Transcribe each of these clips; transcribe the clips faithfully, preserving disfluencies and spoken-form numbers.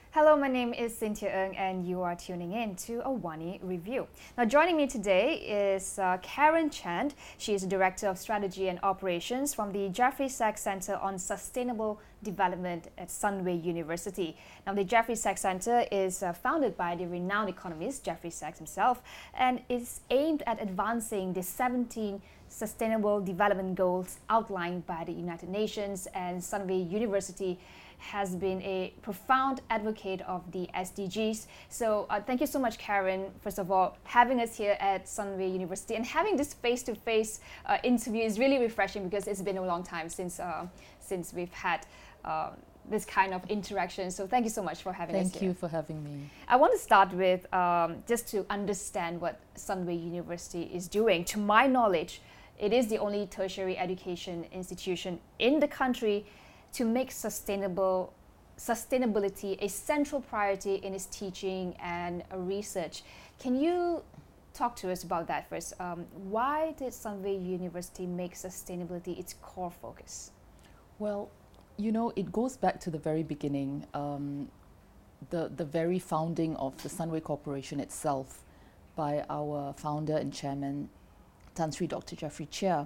Hello, my name is Cynthia Ng, and you are tuning in to Awani Review. Now, joining me today is uh, Karen Chand. She is the Director of Strategy and Operations from the Jeffrey Sachs Center on Sustainable Development at Sunway University. Now, the Jeffrey Sachs Center is uh, founded by the renowned economist Jeffrey Sachs himself and is aimed at advancing the seventeen Sustainable Development Goals outlined by the United Nations, and Sunway University has been a profound advocate of the S D Gs. So uh, thank you so much, Karen, first of all, having us here at Sunway University, and having this face-to-face uh, interview is really refreshing because it's been a long time since uh, since we've had uh, this kind of interaction. So thank you so much for having thank us here. Thank you for having me. I want to start with um, just to understand what Sunway University is doing. To my knowledge, it is the only tertiary education institution in the country to make sustainable sustainability a central priority in its teaching and uh, research. Can you talk to us about that first? Um, why did Sunway University make sustainability its core focus? Well, you know, it goes back to the very beginning, um, the, the very founding of the Sunway Corporation itself by our founder and chairman, Tan Sri Doctor Jeffrey Chia.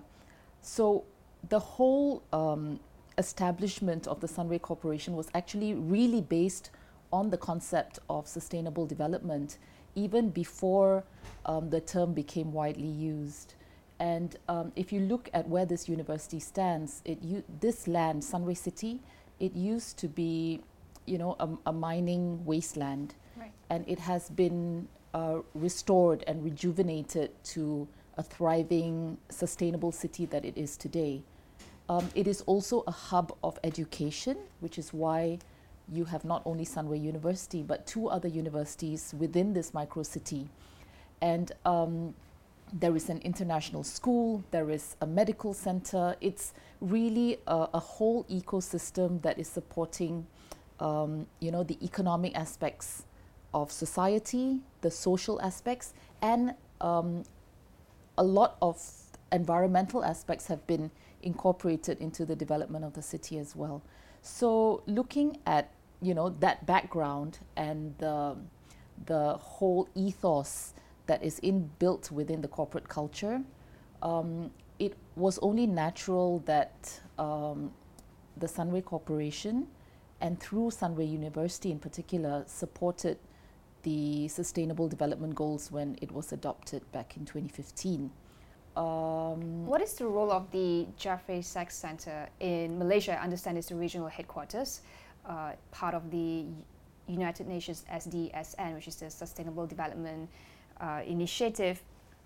So the whole um, establishment of the Sunway Corporation was actually really based on the concept of sustainable development, even before um, the term became widely used. And um, if you look at where this university stands, it u- this land, Sunway City, it used to be, you know, a, a mining wasteland, right. And it has been uh, restored and rejuvenated to a thriving, sustainable city that it is today. Um, it is also a hub of education, which is why you have not only Sunway University, but two other universities within this micro city. And um, there is an international school, there is a medical center. It's really a, a whole ecosystem that is supporting, um, you know, the economic aspects of society, the social aspects, and um, a lot of environmental aspects have been incorporated into the development of the city as well. So looking at, you know, that background and the, the whole ethos that is inbuilt within the corporate culture, um, it was only natural that um, the Sunway Corporation, and through Sunway University in particular, supported the Sustainable Development Goals when it was adopted back in twenty fifteen. Um, what is the role of the Jeffrey Sachs Center in Malaysia? I understand it's the regional headquarters, uh, part of the United Nations S D S N, which is the Sustainable Development uh, Initiative.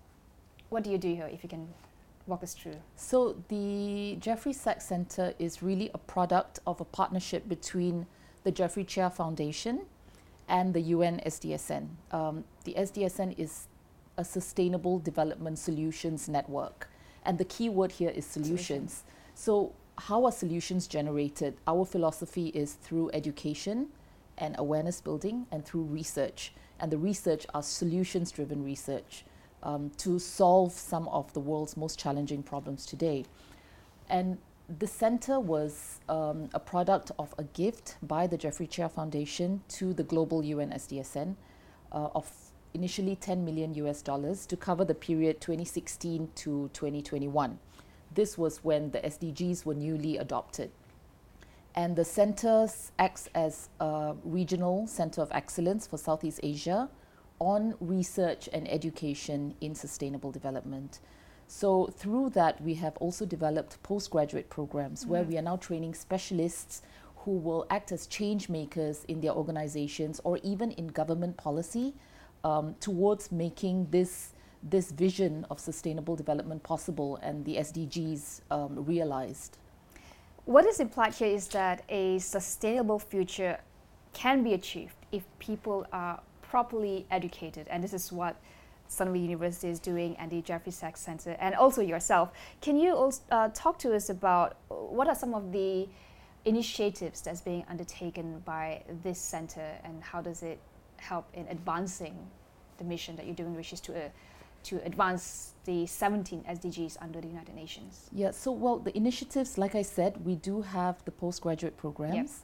What do you do here, if you can walk us through? So the Jeffrey Sachs Center is really a product of a partnership between the Jeffrey Chia Foundation and the U N S D S N. Um, the S D S N is a Sustainable Development Solutions Network. And the key word here is solutions. solutions. So how are solutions generated? Our philosophy is through education and awareness building and through research. And the research are solutions-driven research um, to solve some of the world's most challenging problems today. And the center was um, a product of a gift by the Jeffrey Chia Foundation to the global U N S D S N uh, of initially ten million U S dollars to cover the period twenty sixteen to twenty twenty-one. This was when the S D Gs were newly adopted. And the center acts as a regional center of excellence for Southeast Asia on research and education in sustainable development. So through that, we have also developed postgraduate programs mm-hmm. where we are now training specialists who will act as change makers in their organizations or even in government policy Um, towards making this this vision of sustainable development possible and the S D Gs um, realized. What is implied here is that a sustainable future can be achieved if people are properly educated, and this is what Sunway University is doing, and the Jeffrey Sachs Center, and also yourself. Can you also uh, talk to us about what are some of the initiatives that's being undertaken by this center, and how does it help in advancing the mission that you're doing, which is to uh, to advance the seventeen S D Gs under the United Nations? Yeah, so well, the initiatives, like I said, we do have the postgraduate programs. Yep.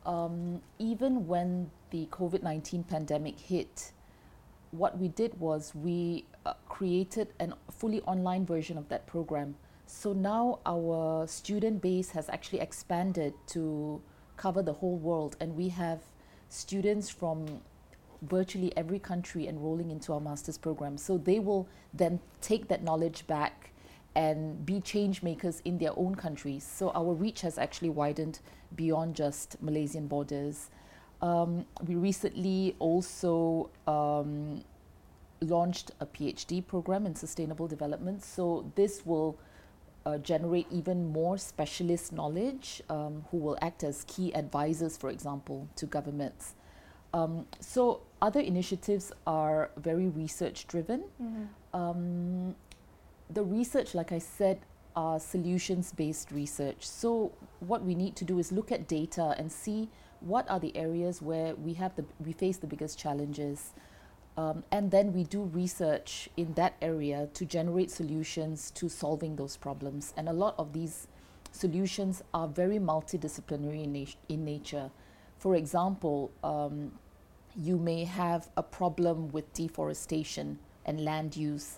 um, even when the COVID nineteen pandemic hit, what we did was we uh, created a fully online version of that program. So now our student base has actually expanded to cover the whole world, and we have students from virtually every country enrolling into our master's program. So they will then take that knowledge back and be change makers in their own countries. So our reach has actually widened beyond just Malaysian borders. Um, we recently also um, launched a PhD program in sustainable development. So this will uh, generate even more specialist knowledge um, who will act as key advisors, for example, to governments. Um, so other initiatives are very research driven. Mm-hmm. Um, the research, like I said, are solutions-based research. So what we need to do is look at data and see what are the areas where we have the we face the biggest challenges, um, and then we do research in that area to generate solutions to solving those problems. And a lot of these solutions are very multidisciplinary in, nat- in nature. For example, um, you may have a problem with deforestation and land use,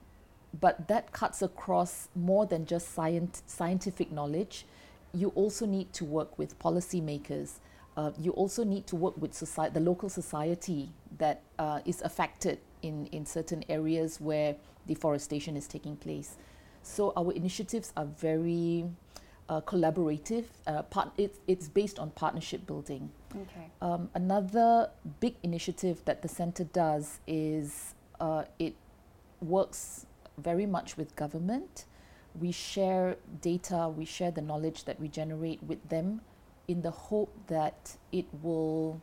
but that cuts across more than just scient- scientific knowledge. You also need to work with policymakers. Uh, you also need to work with society, the local society that uh, is affected in, in certain areas where deforestation is taking place. So our initiatives are very uh, collaborative. Uh, part, it's, it's based on partnership building. Okay. Um, another big initiative that the center does is uh, it works very much with government. We share data, we share the knowledge that we generate with them in the hope that it will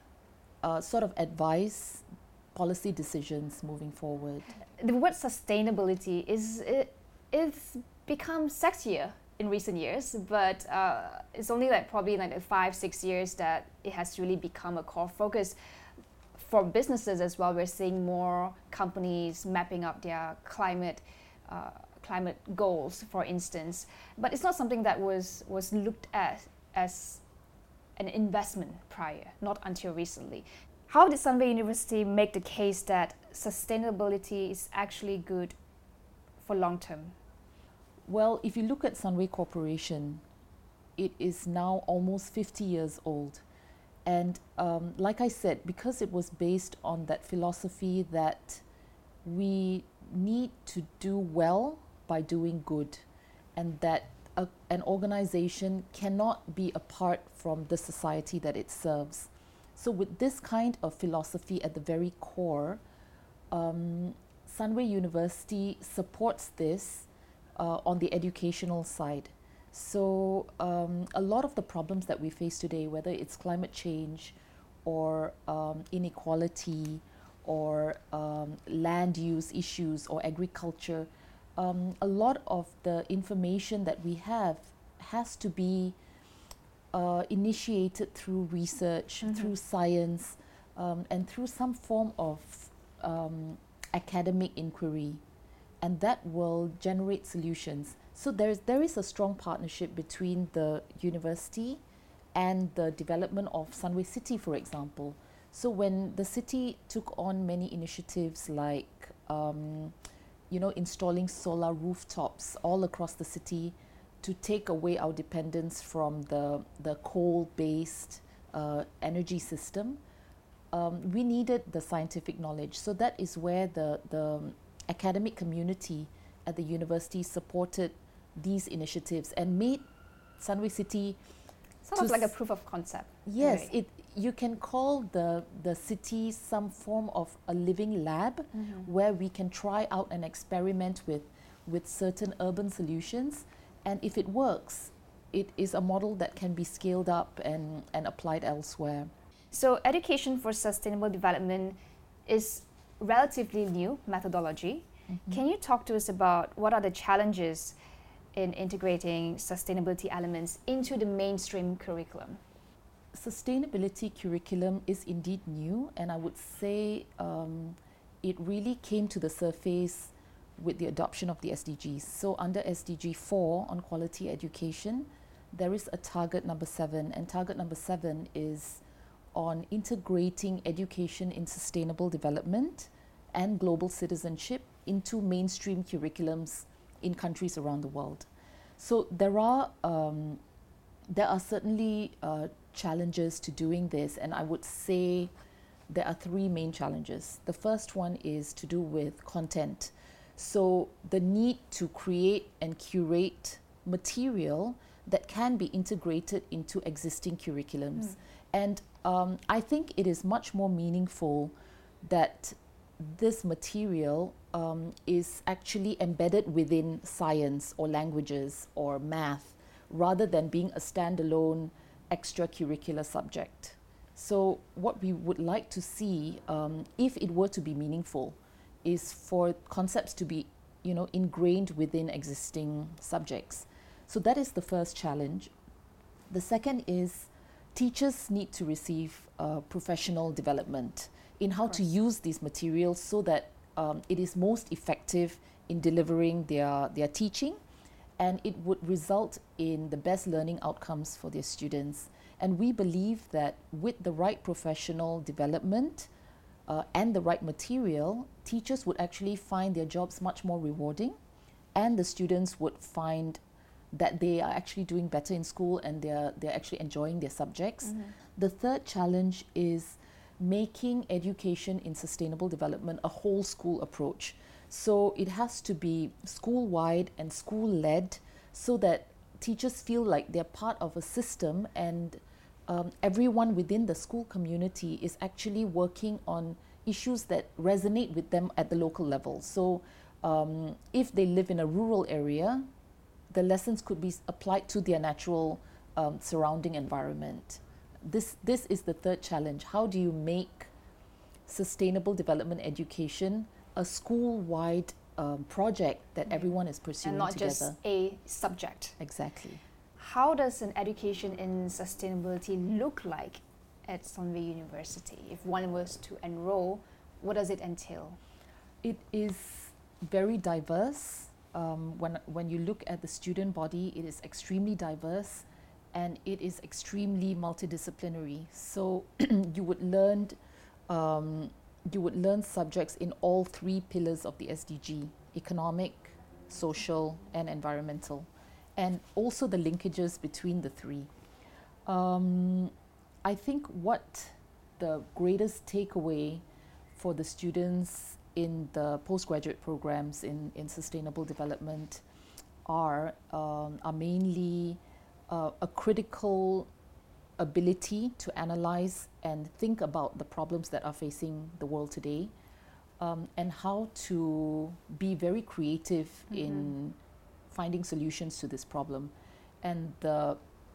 uh, sort of advise policy decisions moving forward. The word sustainability is it, it's become sexier in recent years, but uh, it's only like probably like five, six years that it has really become a core focus. For businesses as well, we're seeing more companies mapping up their climate uh, climate goals, for instance. But it's not something that was, was looked at as an investment prior, not until recently. How did Sunway University make the case that sustainability is actually good for long term? Well, if you look at Sunway Corporation, it is now almost fifty years old. And um, like I said, because it was based on that philosophy that we need to do well by doing good, and that a, an organization cannot be apart from the society that it serves. So with this kind of philosophy at the very core, um, Sunway University supports this uh, on the educational side. So um, a lot of the problems that we face today, whether it's climate change or um, inequality or um, land use issues or agriculture, um, a lot of the information that we have has to be uh, initiated through research, mm-hmm. through science, um, and through some form of um, academic inquiry, and that will generate solutions. So there is, there is a strong partnership between the university and the development of Sunway City, for example. So when the city took on many initiatives like, um, you know, installing solar rooftops all across the city to take away our dependence from the, the coal-based uh, energy system, um, we needed the scientific knowledge. So that is where the, the academic community at the university supported these initiatives and made Sunway City sort of like a proof of concept. Yes, really. it you can call the the city some form of a living lab, mm-hmm. where we can try out and experiment with with certain urban solutions, and if it works, it is a model that can be scaled up and, and applied elsewhere. So education for sustainable development is relatively new methodology. Mm-hmm. Can you talk to us about what are the challenges in integrating sustainability elements into the mainstream curriculum? Sustainability curriculum is indeed new, and I would say um, it really came to the surface with the adoption of the S D Gs. So under S D G four on quality education, there is a target number seven, and target number seven is on integrating education in sustainable development and global citizenship into mainstream curriculums in countries around the world. So there are um, there are certainly uh, challenges to doing this, and I would say there are three main challenges. The first one is to do with content. So the need to create and curate material that can be integrated into existing curriculums. Mm. And um, I think it is much more meaningful that this material um, is actually embedded within science or languages or math, rather than being a standalone extracurricular subject. So what we would like to see, um, if it were to be meaningful, is for concepts to be, you know, ingrained within existing subjects. So that is the first challenge. The second is teachers need to receive uh, professional development in how to use these materials so that um, it is most effective in delivering their, their teaching, and it would result in the best learning outcomes for their students. And we believe that with the right professional development uh, and the right material, teachers would actually find their jobs much more rewarding, and the students would find that they are actually doing better in school and they're, they're actually enjoying their subjects. Mm-hmm. The third challenge is making education in sustainable development a whole school approach. So it has to be school-wide and school-led so that teachers feel like they're part of a system, and um, everyone within the school community is actually working on issues that resonate with them at the local level. So um, if they live in a rural area, the lessons could be applied to their natural um, surrounding environment. This, this is the third challenge. How do you make sustainable development education a school-wide um, project that mm. everyone is pursuing and not together? just a subject. Exactly. How does an education in sustainability look like at Sunway University? If one was to enroll, what does it entail? It is very diverse. Um, when, when you look at the student body, it is extremely diverse, and it is extremely multidisciplinary. So you would learn um, you would learn subjects in all three pillars of the S D G: economic, social, and environmental, and also the linkages between the three. Um, I think what the greatest takeaway for the students in the postgraduate programs in, in sustainable development are, um, are mainly uh, a critical ability to analyze and think about the problems that are facing the world today, um, and how to be very creative mm-hmm. in finding solutions to this problem. And the,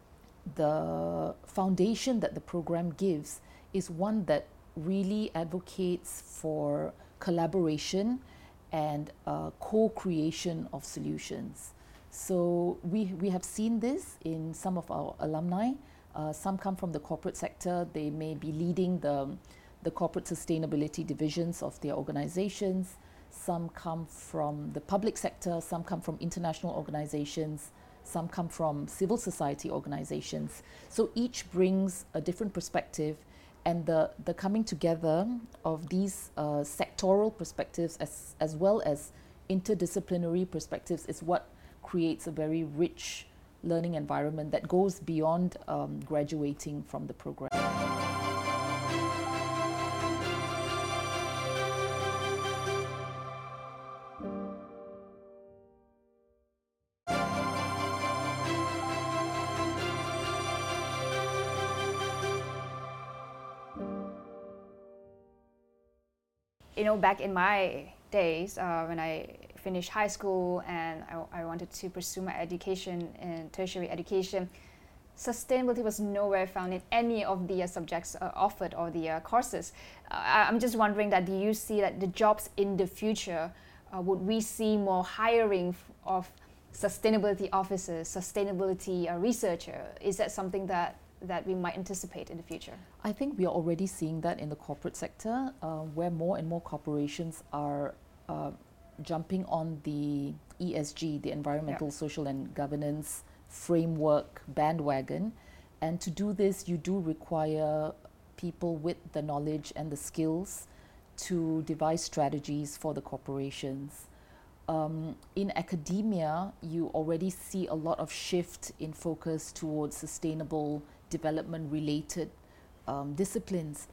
the foundation that the program gives is one that really advocates for collaboration and uh, co-creation of solutions. So we, we have seen this in some of our alumni. Uh, some come from the corporate sector. They may be leading the, the corporate sustainability divisions of their organizations. Some come from the public sector. Some come from international organizations. Some come from civil society organizations. So each brings a different perspective, and the, the coming together of these uh, sectoral perspectives as, as well as interdisciplinary perspectives is what creates a very rich learning environment that goes beyond um, graduating from the program. You know, back in my days, uh, when I finished high school and I, I wanted to pursue my education in tertiary education, sustainability was nowhere found in any of the uh, subjects uh, offered or the uh, courses. Uh, I, I'm just wondering that, do you see that the jobs in the future, uh, would we see more hiring f- of sustainability officers, sustainability uh, researcher? Is that something that that we might anticipate in the future? I think we are already seeing that in the corporate sector, uh, where more and more corporations are uh, jumping on the E S G, the environmental, yeah. social and governance framework bandwagon. And to do this, you do require people with the knowledge and the skills to devise strategies for the corporations. Um, in academia, you already see a lot of shift in focus towards sustainable development related um, disciplines.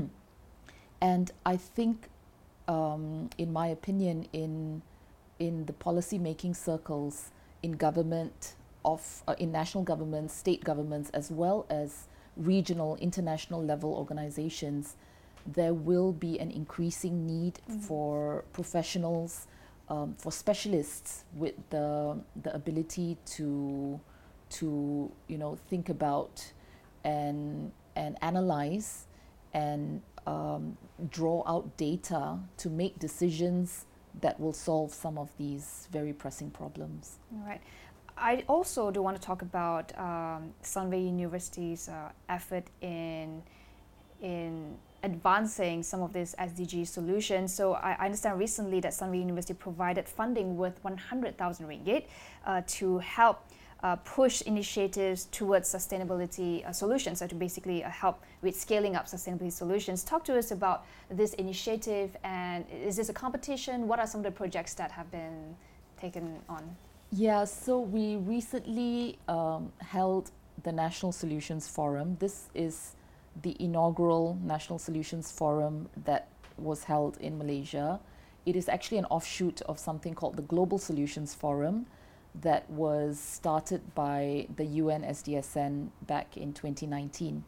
And I think, um, in my opinion, in in the policy making circles, in government, of uh, in national governments, state governments, as well as regional, international level organizations, there will be an increasing need mm-hmm. for professionals, um, for specialists with the the ability to to you know think about and and analyze and um, draw out data to make decisions that will solve some of these very pressing problems. All right. I also do want to talk about um, Sunway University's uh, effort in in advancing some of these S D G solutions. So I, I understand recently that Sunway University provided funding worth one hundred thousand ringgit uh, to help uh, push initiatives towards sustainability uh, solutions, so to basically uh, help with scaling up sustainability solutions. Talk to us about this initiative, and is this a competition? What are some of the projects that have been taken on? Yeah, so we recently um, held the National Solutions Forum. This is the inaugural National Solutions Forum that was held in Malaysia. It is actually an offshoot of something called the Global Solutions Forum that was started by the U N S D S N back in twenty nineteen.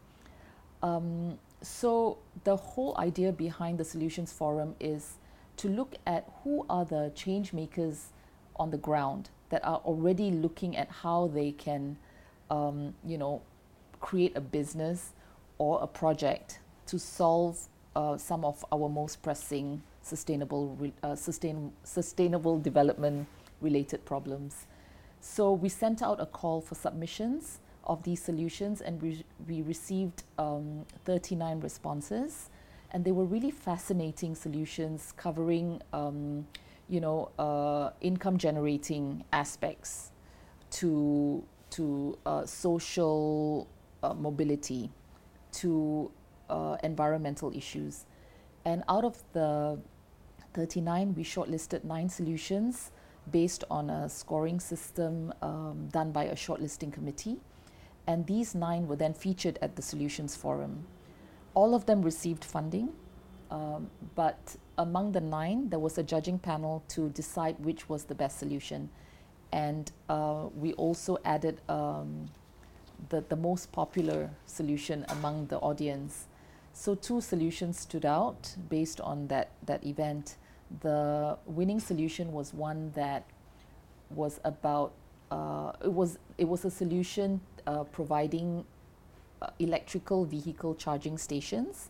Um, so the whole idea behind the Solutions Forum is to look at who are the change makers on the ground that are already looking at how they can, um, you know, create a business or a project to solve uh, some of our most pressing sustainable re- uh, sustain, sustainable development related problems. So we sent out a call for submissions of these solutions, and we, we received um, thirty-nine responses, and they were really fascinating solutions covering um, you know, uh, income generating aspects to to uh, social uh, mobility, to uh, environmental issues. And out of the thirty-nine, we shortlisted nine solutions based on a scoring system um, done by a shortlisting committee. And these nine were then featured at the Solutions Forum. All of them received funding, um, but among the nine, there was a judging panel to decide which was the best solution. And uh, we also added um, the, the most popular solution among the audience. So two solutions stood out based on that, that event. The winning solution was one that was about, uh, it was it was a solution uh, providing uh, electrical vehicle charging stations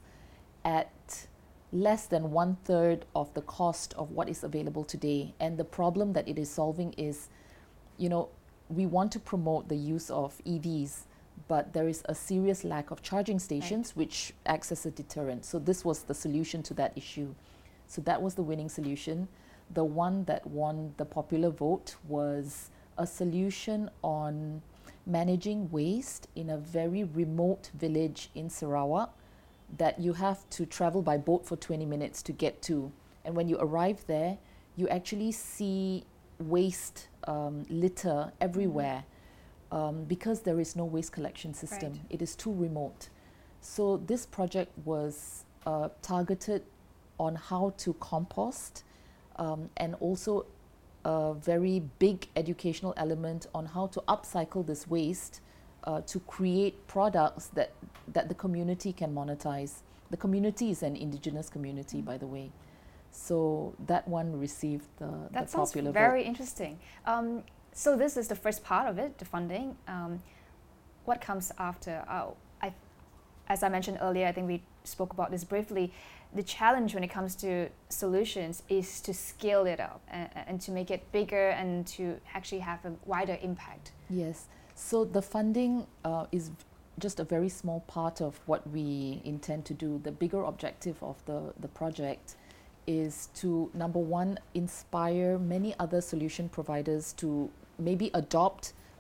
at less than one third of the cost of what is available today. And the problem that it is solving is, you know, we want to promote the use of E Vs, but there is a serious lack of charging stations, right, which acts as a deterrent. So this was the solution to that issue. So that was the winning solution. The one that won the popular vote was a solution on managing waste in a very remote village in Sarawak that you have to travel by boat for twenty minutes to get to. And when you arrive there, you actually see waste, um, litter everywhere, um, because there is no waste collection system. Right. It is too remote. So this project was uh, targeted on how to compost, um, and also a very big educational element on how to upcycle this waste uh, to create products that, that the community can monetize. The community is an indigenous community, mm. by the way. So that one received the, that the popular vote. That sounds very vote. interesting. Um, so this is the first part of it, the funding. Um, what comes after? Uh, I, as I mentioned earlier, I think we spoke about this briefly. The challenge when it comes to solutions is to scale it up and, and to make it bigger and to actually have a wider impact. Yes. So the funding uh, is just a very small part of what we intend to do. The bigger objective of the, the project is to, number one, inspire many other solution providers to maybe adopt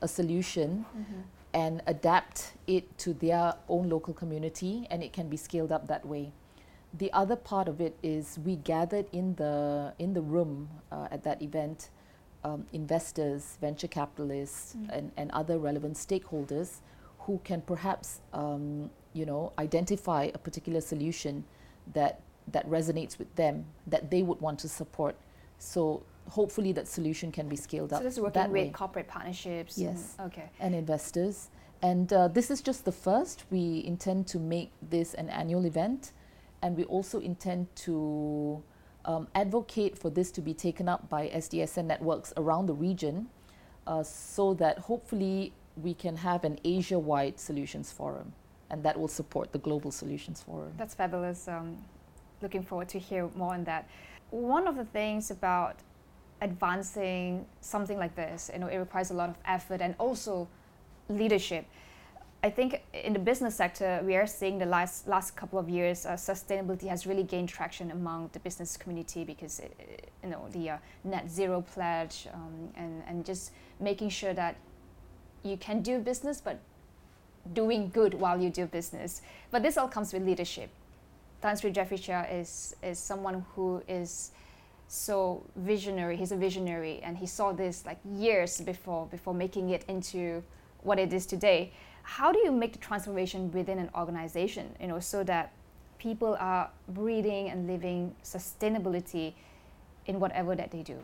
a solution Mm-hmm. and adapt it to their own local community, and it can be scaled up that way. The other part of it is we gathered in the in the room uh, at that event um, investors, venture capitalists, Mm. and, and other relevant stakeholders who can perhaps um, you know identify a particular solution that that resonates with them, that they would want to support. So hopefully that solution can be scaled So up this is working that with way. corporate partnerships. Yes. And, okay. And investors. And uh, this is just the first. We intend to make this an annual event, and we also intend to um, advocate for this to be taken up by S D S N networks around the region, uh, so that hopefully we can have an Asia-wide solutions forum, and that will support the Global Solutions Forum. That's fabulous. Um, looking forward to hear more on that. One of the things about advancing something like this, you know, it requires a lot of effort and also leadership. I think in the business sector, we are seeing the last last couple of years, uh, sustainability has really gained traction among the business community because, it, it, you know, the uh, net zero pledge um, and, and just making sure that you can do business, but doing good while you do business. But this all comes with leadership. Tan Sri Jeffrey Chia is, is someone who is so visionary. He's a visionary, and he saw this like years before before making it into what it is today. How do you make the transformation within an organization, you know, so that people are breathing and living sustainability in whatever that they do?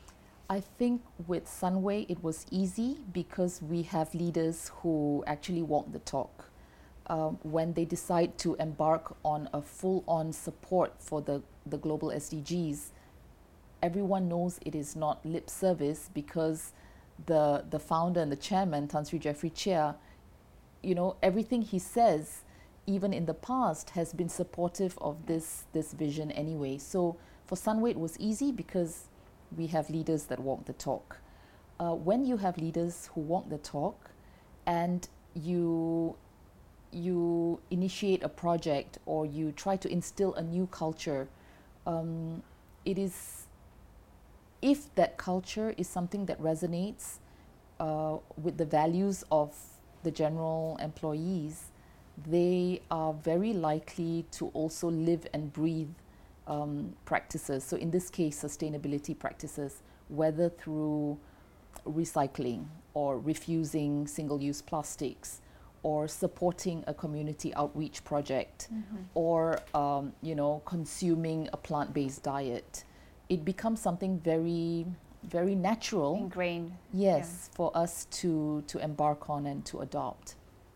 I think with Sunway it was easy because we have leaders who actually walk the talk. Um, when they decide to embark on a full-on support for the, the global S D Gs, everyone knows it is not lip service, because the the founder and the chairman, Tan Sri Jeffrey Chia, you know, everything he says, even in the past, has been supportive of this this vision anyway. So for Sunway it was easy because we have leaders that walk the talk. Uh, when you have leaders who walk the talk, and you you initiate a project or you try to instill a new culture, um, it is, if that culture is something that resonates uh, with the values of the general employees, they are very likely to also live and breathe um, practices. So in this case, sustainability practices, whether through recycling or refusing single-use plastics, or supporting a community outreach project, Mm-hmm. or um, you know, consuming a plant-based diet. It becomes something very, very natural. Ingrained. Yes, for us to to embark on and to adopt.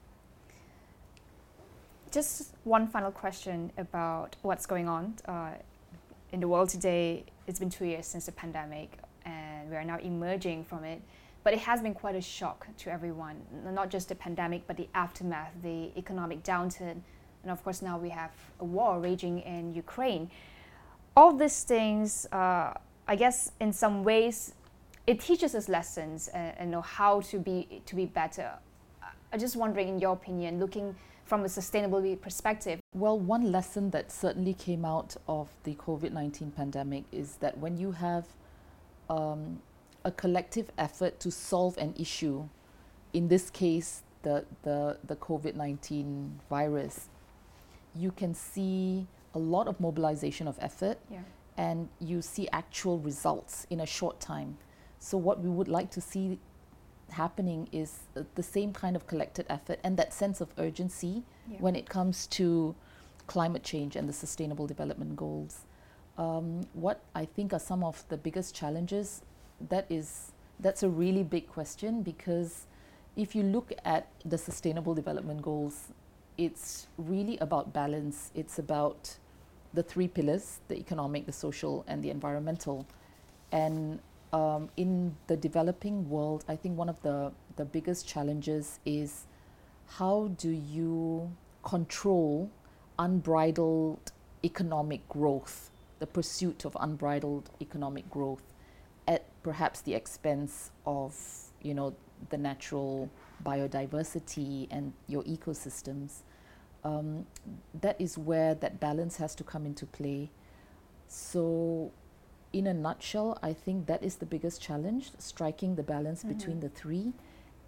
Just one final question about what's going on uh, in the world today. It's been two years since the pandemic, and we are now emerging from it. But it has been quite a shock to everyone, N- not just the pandemic, but the aftermath, the economic downturn. And of course, now we have a war raging in Ukraine. All these things, uh, I guess, in some ways, it teaches us lessons and, and know how to be to be better. I'm just wondering, in your opinion, looking from a sustainability perspective. Well, one lesson that certainly came out of the COVID nineteen pandemic is that when you have um, a collective effort to solve an issue, in this case, the, the, the COVID nineteen virus, you can see a lot of mobilization of effort, Yeah. and you see actual results in a short time. So what we would like to see happening is uh, the same kind of collected effort and that sense of urgency Yeah. when it comes to climate change and the Sustainable Development Goals. Um, what I think are some of the biggest challenges, that is, that's a really big question, because if you look at the Sustainable Development Goals, it's really about balance. It's about the three pillars: the economic, the social, and the environmental. And um, in the developing world, I think one of the, the biggest challenges is how do you control unbridled economic growth, the pursuit of unbridled economic growth, at perhaps the expense of, you know, the natural biodiversity and your ecosystems. Um, that is where that balance has to come into play. So in a nutshell, I think that is the biggest challenge, striking the balance Mhm. between the three.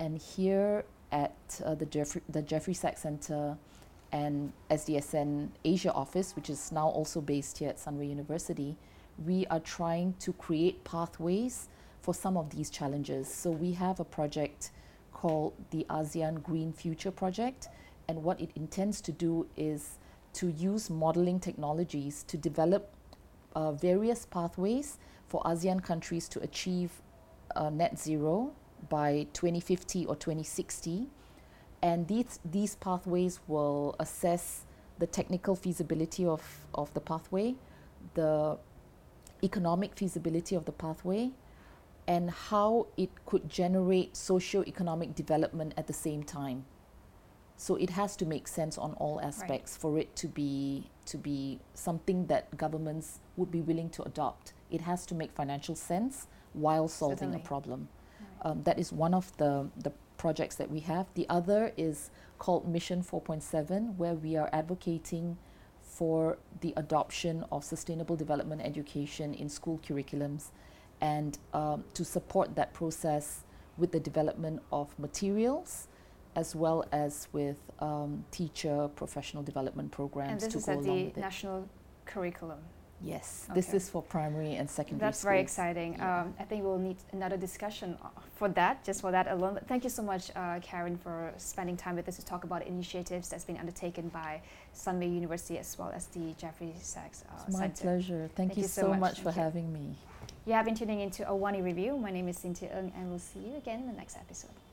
And here at uh, the, Jeffrey, the Jeffrey Sachs Center and S D S N Asia office, which is now also based here at Sunway University, we are trying to create pathways for some of these challenges. So we have a project called the ASEAN Green Future Project, and what it intends to do is to use modeling technologies to develop uh, various pathways for ASEAN countries to achieve uh, net zero by twenty fifty or twenty sixty. And these, these pathways will assess the technical feasibility of, of the pathway, the economic feasibility of the pathway, and how it could generate socio-economic development at the same time. So it has to make sense on all aspects right. for it to be to be something that governments would be willing to adopt. It has to make financial sense while solving Certainly. a problem. Right. Um, that is one of the, the projects that we have. The other is called Mission four point seven, where we are advocating for the adoption of sustainable development education in school curriculums, and um, to support that process with the development of materials, as well as with um, teacher professional development programs. And this to is go at along the with it. national curriculum. Yes, Okay. this is for primary and secondary That's schools. very exciting. Yeah. Um, I think we'll need another discussion uh, for that, just for that alone. But thank you so much, uh, Karen, for spending time with us to talk about initiatives that's been undertaken by Sunway University as well as the Jeffrey Sachs uh, It's my Center. pleasure. Thank, Thank you, you so so much. much for Thank you. having me. You have been tuning into Awani Review. My name is Cynthia Ng, and we'll see you again in the next episode.